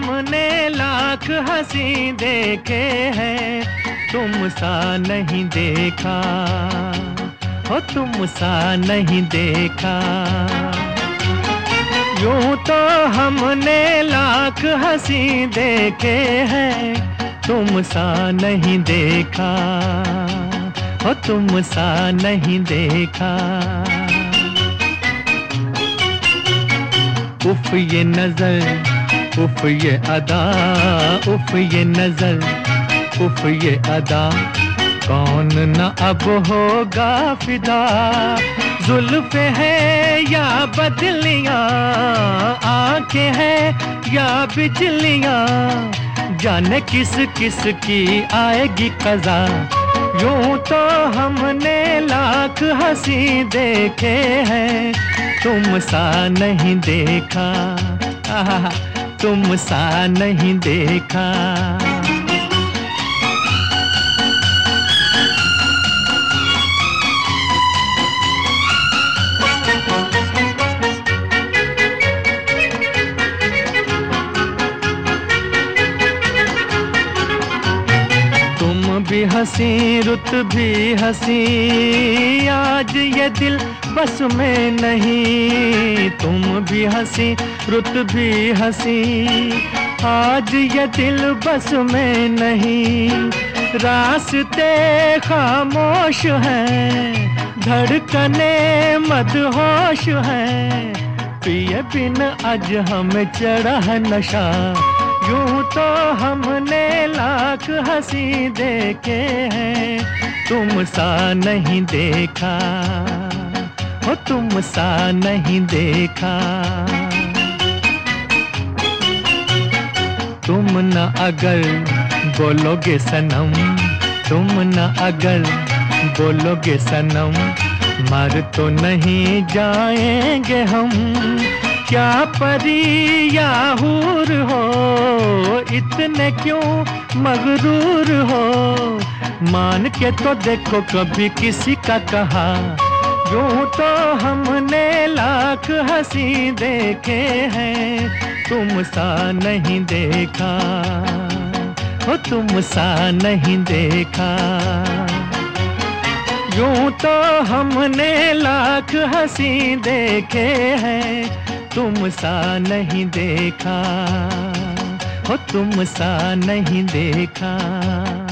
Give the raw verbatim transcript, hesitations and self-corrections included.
हमने लाख हंसी देखे हैं, तुम सा नहीं देखा हो, तुम सा नहीं देखा। यूं तो हमने लाख हंसी देखे हैं, तुम सा नहीं देखा हो, तुम सा नहीं देखा। उफ ये नजर, उफ ये अदा, उफ ये नजर, उफ ये अदा, कौन न अब होगा फिदा। जुल्फ़े है या बदलियां, आंखें हैं या बिजलियां, जाने किस किस की आएगी क़ज़ा। यूं तो हमने लाख हंसी देखे हैं, तुम सा नहीं देखा, आहा, तुम सा नहीं देखा। भी हंसी रुत भी हंसी, आज ये दिल बस में नहीं। तुम भी हंसी रुत भी हंसी, आज ये दिल बस में नहीं। रास्ते खामोश हैं, धड़कने मदहोश हैं, पिए बिन आज हमें चढ़ा है नशा। यूं तो हमने लाख हंसी देखे हैं, तुम सा नहीं देखा हो, तुम सा नहीं देखा। तुम न अगर बोलोगे सनम, तुम न अगर बोलोगे सनम, मर तो नहीं जाएंगे हम। क्या परी या हूर हो, इतने क्यों मगरूर हो, मान के तो देखो कभी किसी का कहा। यूं तो हमने लाख हंसी देखे हैं, तुम सा नहीं देखा हो, तुम सा नहीं देखा। यूं तो हमने लाख हंसी देखे हैं, तुम सा नहीं देखा हो, तुम सा नहीं देखा।